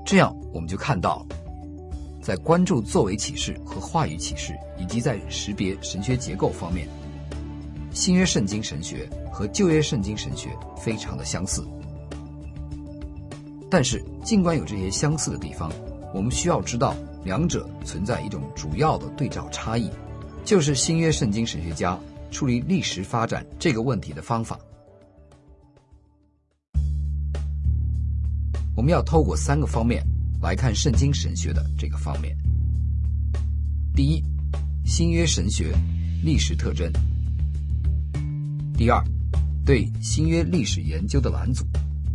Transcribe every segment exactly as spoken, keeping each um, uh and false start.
这样我们就看到，在关注作为启示和话语启示，以及在识别神学结构方面，新约圣经神学和旧约圣经神学非常的相似。但是尽管有这些相似的地方，我们需要知道两者存在一种主要的对照差异，就是新约圣经神学家处理历史发展这个问题的方法。我们要透过三个方面来看圣经神学的这个方面。第一，新约神学历史特征。第二，对新约历史研究的拦阻。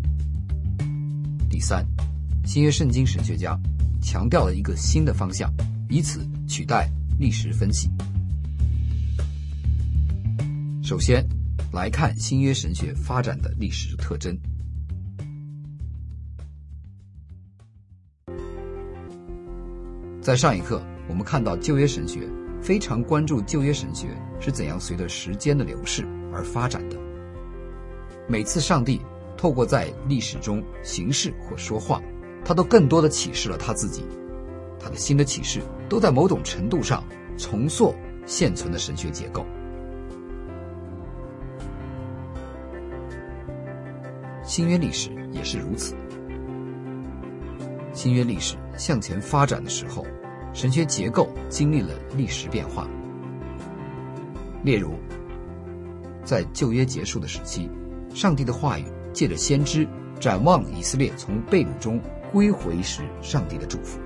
第三，新约圣经神学家强调了一个新的方向，以此取代历史分析。首先来看新约神学发展的历史特征。在上一课我们看到旧约神学非常关注旧约神学是怎样随着时间的流逝而发展的。每次上帝透过在历史中行事或说话，他都更多地启示了他自己，他的新的启示都在某种程度上重塑现存的神学结构。新约历史也是如此。新约历史向前发展的时候，神学结构经历了历史变化。例如，在旧约结束的时期，上帝的话语借着先知展望以色列从被掳中归回时上帝的祝福。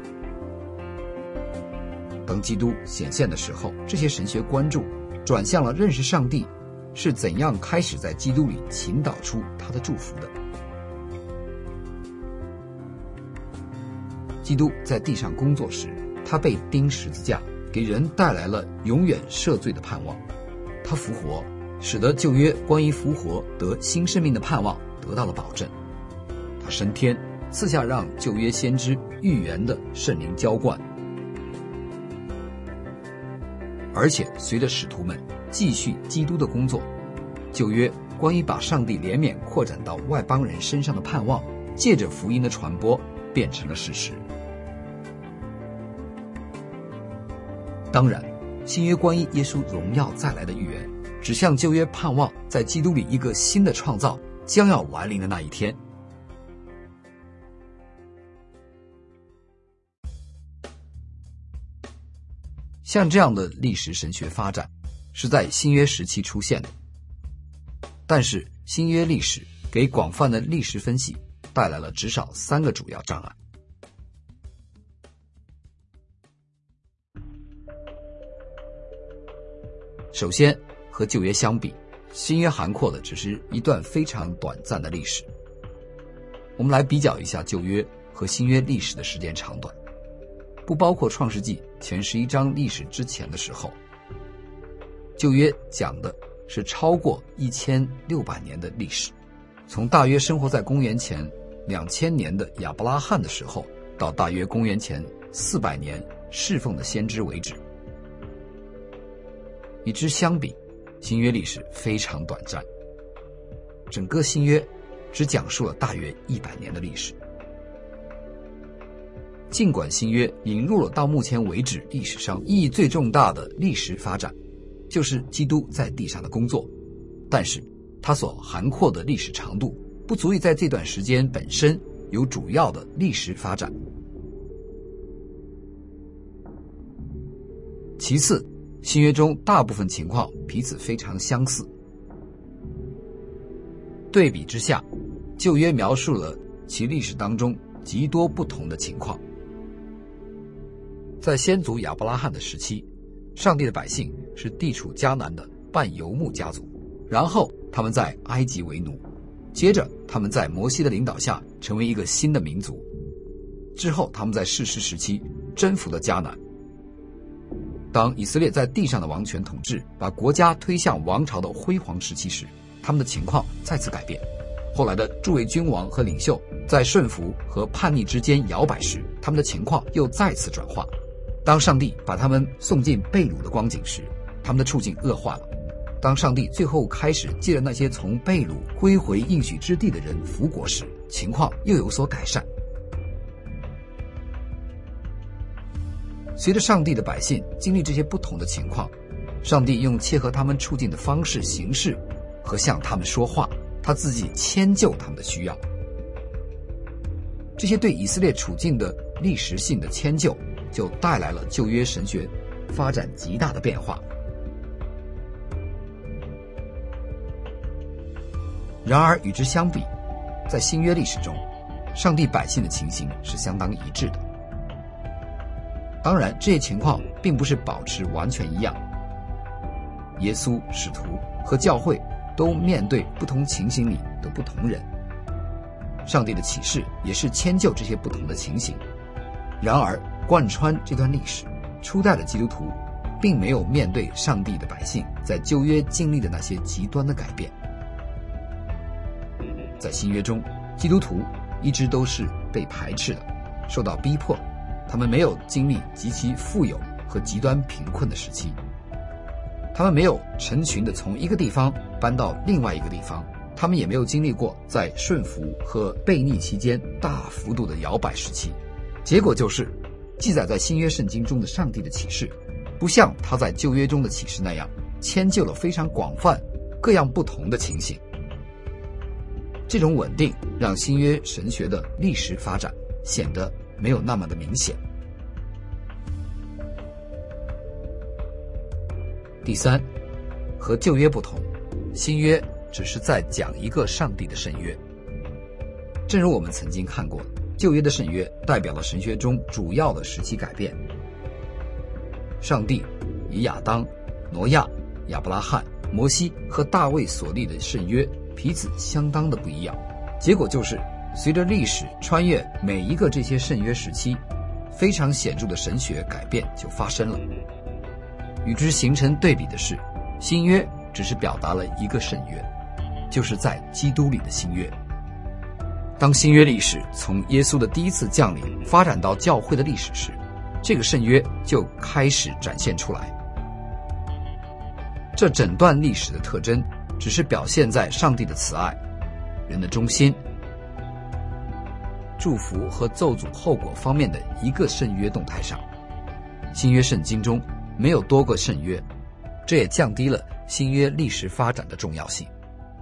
当基督显现的时候，这些神学关注转向了认识上帝是怎样开始在基督里倾倒出他的祝福的。基督在地上工作时，他被钉十字架，给人带来了永远赦罪的盼望。他复活，使得旧约关于复活得新生命的盼望得到了保证。他升天，赐下让旧约先知预言的圣灵浇灌。而且随着使徒们继续基督的工作，旧约关于把上帝怜悯扩展到外邦人身上的盼望，借着福音的传播变成了事实。当然，新约关于耶稣荣耀再来的预言，指向旧约盼望在基督里一个新的创造将要来临的那一天。像这样的历史神学发展是在新约时期出现的，但是新约历史给广泛的历史分析带来了至少三个主要障碍。首先，和旧约相比，新约涵括的只是一段非常短暂的历史。我们来比较一下旧约和新约历史的时间长短，不包括创世纪前十一章历史之前的时候。旧约讲的是超过一千六百年的历史，从大约生活在公元前两千年的亚伯拉罕的时候，到大约公元前四百年侍奉的先知为止。与之相比，新约历史非常短暂，整个新约只讲述了大约一百年的历史。尽管新约引入了到目前为止历史上意义最重大的历史发展，就是基督在地上的工作，但是它所涵括的历史长度不足以在这段时间本身有主要的历史发展。其次，新约中大部分情况彼此非常相似。对比之下，旧约描述了其历史当中极多不同的情况。在先祖亚伯拉罕的时期，上帝的百姓是地处迦南的半游牧家族，然后他们在埃及为奴，接着他们在摩西的领导下成为一个新的民族，之后他们在士师时期征服了迦南。当以色列在地上的王权统治把国家推向王朝的辉煌时期时，他们的情况再次改变。后来的诸位君王和领袖在顺服和叛逆之间摇摆时，他们的情况又再次转化。当上帝把他们送进被掳的光景时，他们的处境恶化了。当上帝最后开始借着那些从被掳归回应许之地的人复国时，情况又有所改善。 随着上帝的百姓经历这些不同的情况，上帝用切合他们处境的方式行事和向他们说话，他自己迁就他们的需要。这些对以色列处境的历史性的迁就，就带来了旧约神学发展极大的变化。然而与之相比，在新约历史中，上帝百姓的情形是相当一致的。当然，这些情况并不是保持完全一样。耶稣、使徒和教会都面对不同情形里的不同人，上帝的启示也是迁就这些不同的情形。然而，贯穿这段历史，初代的基督徒并没有面对上帝的百姓在旧约经历的那些极端的改变。在新约中，基督徒一直都是被排斥的，受到逼迫，他们没有经历极其富有和极端贫困的时期，他们没有成群的从一个地方搬到另外一个地方，他们也没有经历过在顺服和悖逆期间大幅度的摇摆时期。结果就是记载在新约圣经中的上帝的启示，不像他在旧约中的启示那样迁就了非常广泛各样不同的情形。这种稳定让新约神学的历史发展显得没有那么的明显。第三，和旧约不同，新约只是在讲一个上帝的圣约。正如我们曾经看过，旧约的圣约代表了神学中主要的时期改变。上帝以亚当、挪亚、亚伯拉罕、摩西和大卫所立的圣约彼此相当的不一样，结果就是随着历史穿越每一个这些圣约时期，非常显著的神学改变就发生了。与之形成对比的是，新约只是表达了一个圣约，就是在基督里的新约。当新约历史从耶稣的第一次降临发展到教会的历史时，这个圣约就开始展现出来。这整段历史的特征只是表现在上帝的慈爱、人的忠心、祝福和咒诅后果方面的一个圣约动态上。新约圣经中没有多个圣约，这也降低了新约历史发展的重要性。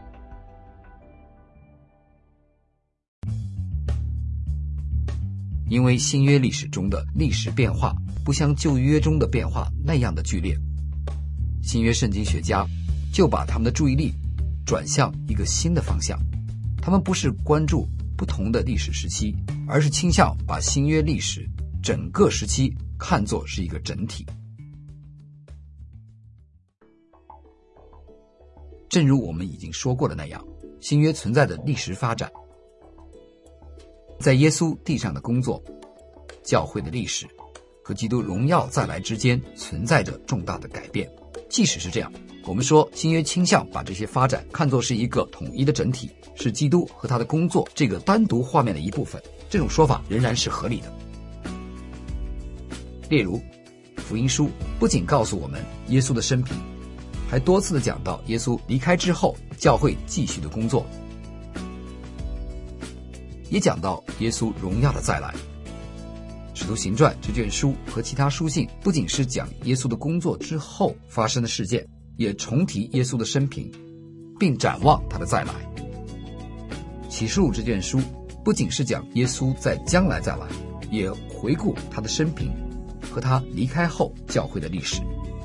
因为新约历史中的历史变化不像旧约中的变化那样的剧烈，新约圣经学家就把他们的注意力转向一个新的方向。他们不是关注不同的历史时期，而是倾向把新约历史整个时期看作是一个整体。正如我们已经说过的那样，新约存在的历史发展，在耶稣地上的工作、教会的历史和基督荣耀再来之间存在着重大的改变。即使是这样，我们说新约倾向把这些发展看作是一个统一的整体，是基督和他的工作这个单独画面的一部分，这种说法仍然是合理的。例如，福音书不仅告诉我们耶稣的生平，还多次的讲到耶稣离开之后教会继续的工作，也讲到耶稣荣耀的再来。使徒行传这卷书和其他书信不仅是讲耶稣的工作之后发生的事件，也重提耶稣的生平，并展望他的再来。启示录这卷书不仅是讲耶稣在将来再来，也回顾他的生平和他离开后教会的历史。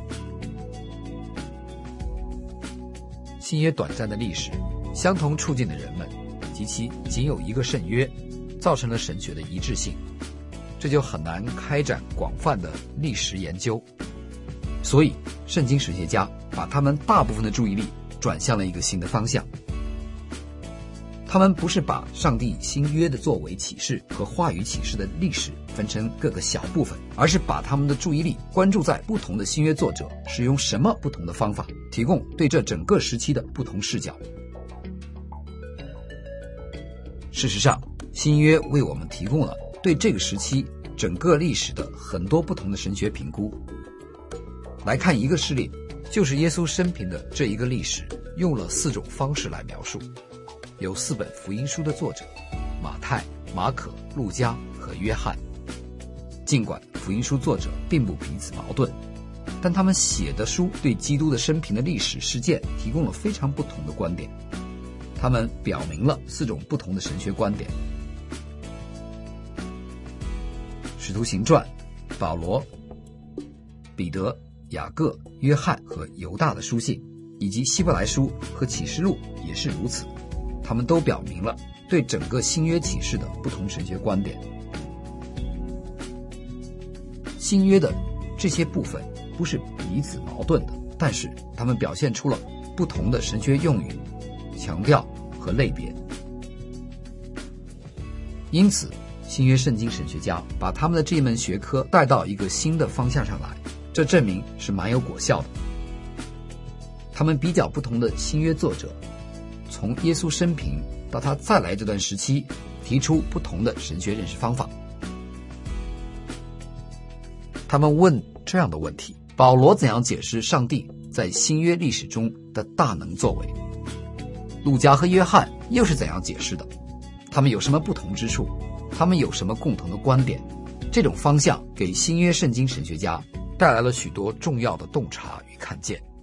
新约短暂的历史，相同处境的人们及其仅有一个圣约，造成了神学的一致性，这就很难开展广泛的历史研究。所以圣经史学家把他们大部分的注意力转向了一个新的方向。他们不是把上帝新约的作为启示和话语启示的历史分成各个小部分，而是把他们的注意力关注在不同的新约作者使用什么不同的方法，提供对这整个时期的不同视角。事实上，新约为我们提供了对这个时期整个历史的很多不同的神学评估。来看一个事例，就是耶稣生平的这一个历史用了四种方式来描述。有四本福音书的作者，马太、马可、路加和约翰。 尽管福音书作者并不彼此矛盾，但他们写的书对基督的生平的历史事件提供了非常不同的观点。他们表明了四种不同的神学观点。使徒行传，保罗、彼得、雅各、约翰和犹大的书信，以及希伯来书和启示录也是如此，他们都表明了对整个新约启示的不同神学观点。新约的这些部分不是彼此矛盾的，但是他们表现出了不同的神学用语、强调和类别。因此新约圣经神学家把他们的这一门学科带到一个新的方向上来，这证明是蛮有果效的。他们比较不同的新约作者，从耶稣生平到他再来这段时期，提出不同的神学认识方法。他们问这样的问题：保罗怎样解释上帝在新约历史中的大能作为？路加和约翰又是怎样解释的？他们有什么不同之处？他们有什么共同的观点？这种方向给新约圣经神学家带来了许多重要的洞察与看见。